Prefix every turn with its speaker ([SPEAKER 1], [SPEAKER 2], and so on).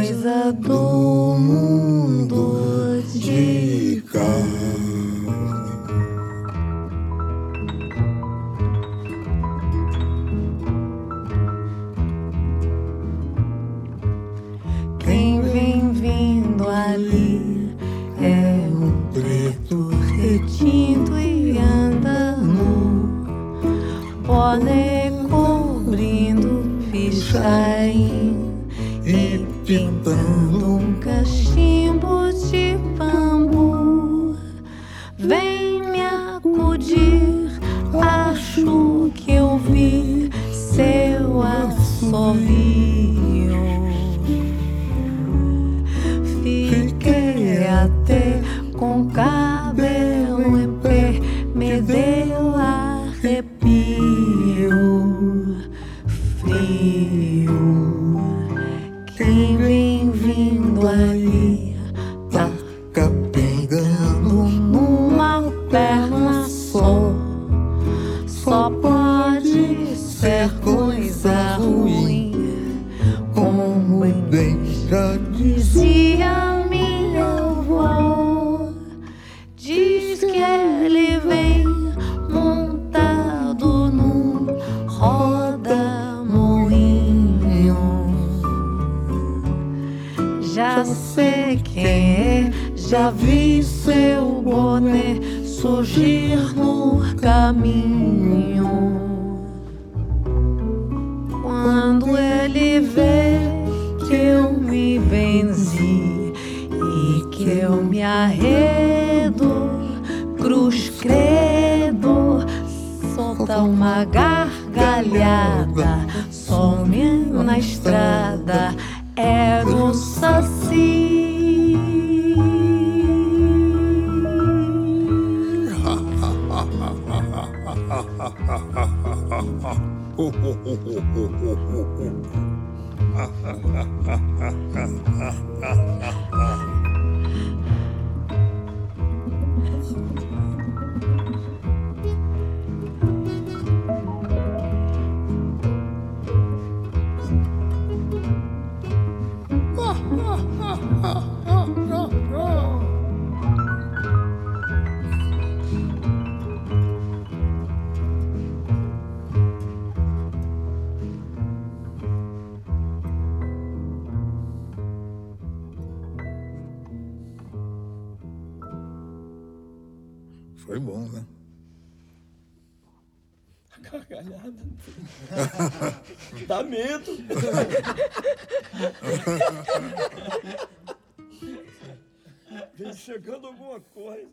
[SPEAKER 1] coisa do mundo de cá. Quem vem vindo ali é um preto retinto e anda nu, boné cobrindo pichain e pintando um cachimbo de bambu. Vem me acudir, acho que eu vi seu assovio. Fiquei até com cabelo em pé, me deu arrepio. Frio. Quem vem vindo ali tá capengando numa perna só. Só pode ser coisa ruim, como bem já dizia minha avó. Diz que ele vem montado num roda-moinho. Já sei quem é, já vi seu boné surgir no caminho. Quando ele vê que eu me benzi e que eu me arredo, cruz credo, solta uma gargalhada, some na estrada, era o Saci.
[SPEAKER 2] Foi bom, né?
[SPEAKER 3] A gargalhada. Dá medo. Vem chegando alguma coisa.